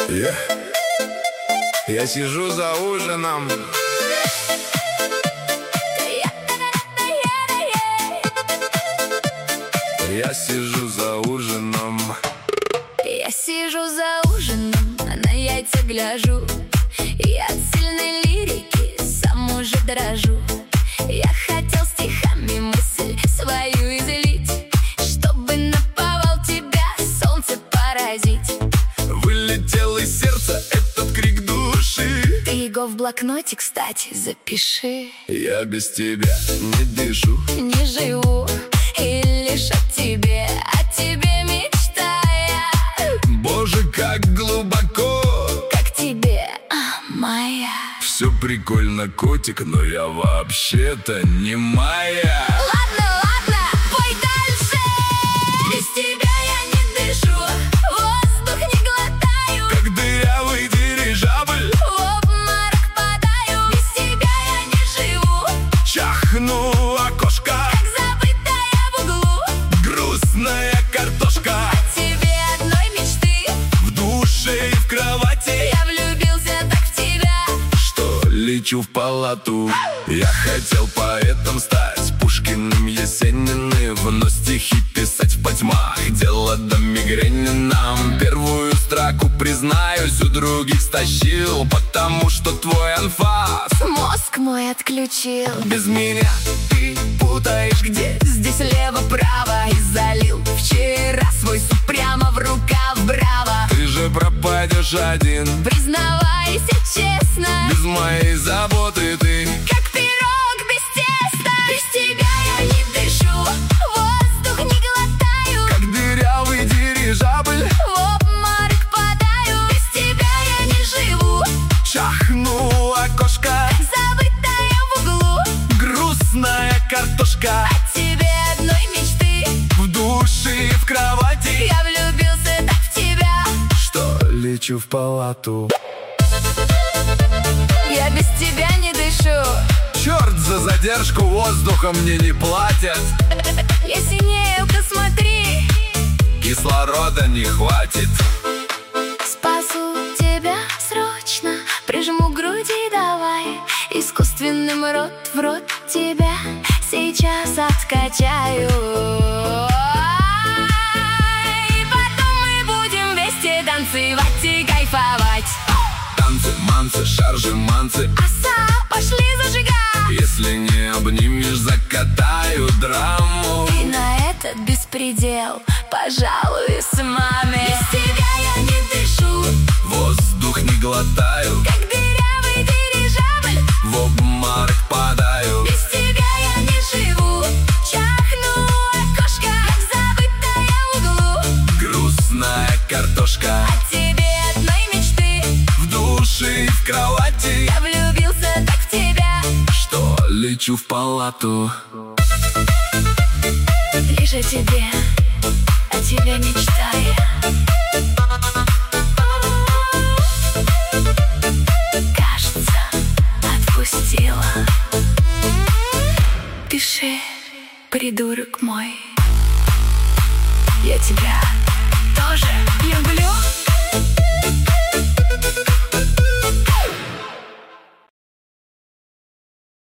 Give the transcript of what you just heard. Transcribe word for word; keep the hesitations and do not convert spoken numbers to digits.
Yeah. Я сижу за ужином. Я сижу за ужином. Я сижу за ужином, а на яйца гляжу. Я от сильной лирики сам уже дрожу. Я хотел стихами мысль свою излить, чтобы наповал тебя солнце поразить. Вылетел из сердца этот крик души. Ты его в блокноте, кстати, запиши. Я без тебя не дышу, не живу, и лишь о тебе, о тебе мечтая. Боже, как глубоко, как тебе, а, моя. Все прикольно, котик, но я вообще-то не моя. Ладно, ладно, пой дальше. Без тебя я не дышу, воздух не глотаю, как дырявый дирижабль, в обморок падаю. Без тебя я не живу, чахну окошко, как забытая в углу грустная картошка. от тебе одной мечты, В душе и в кровати я влюбился так в тебя, что лечу в палату. Я хотел поэтом стать, Пушкиным, Есениным, но стихи писать в потьмах дело до мигрени нам. Первую строку, признаюсь, у других стащил, потому что твой анфас мозг мой отключил. без меня ты путаешь, где Здесь лево-право и залил вчера свой суп прямо в рукав, браво. ты же пропадешь один. Признавайся честно, Без моей заботы ты как пирог без теста. Без тебя я не дышу, воздух не глотаю, как дырявый дирижабль, в обморок падаю. Без тебя я не живу, чахну окошко, забытая в углу грустная картошка. от тебе одной мечты, В душе и в кровати я влюбился так в тебя, что лечу в палату. я без тебя не дышу. Черт, за задержку воздуха мне не платят. Я синею-ка смотри, Кислорода не хватит. спасу тебя срочно, прижму к груди давай, искусственным рот в рот тебя сейчас откачаю. И потом мы будем вместе танцевать и кайфовать. Танцы, манцы, шаржи, манцы. Оса, пошли зажигать. Если не обнимешь, закатаю драму. И на этот беспредел пожалуйся маме. Без тебя я не дышу, Воздух не глотаю, как дырявый дирижабль, в обморок падаю. без тебя я не живу, чахну окошко, как забытая в углу Грустная картошка. от тебе одной мечты, В душе и в кровати я влюбился так в тебя, что лечу в палату. лишь о тебе, о тебе мечтая. Кажется, отпустила. Пиши, придурок мой, я тебя тоже люблю.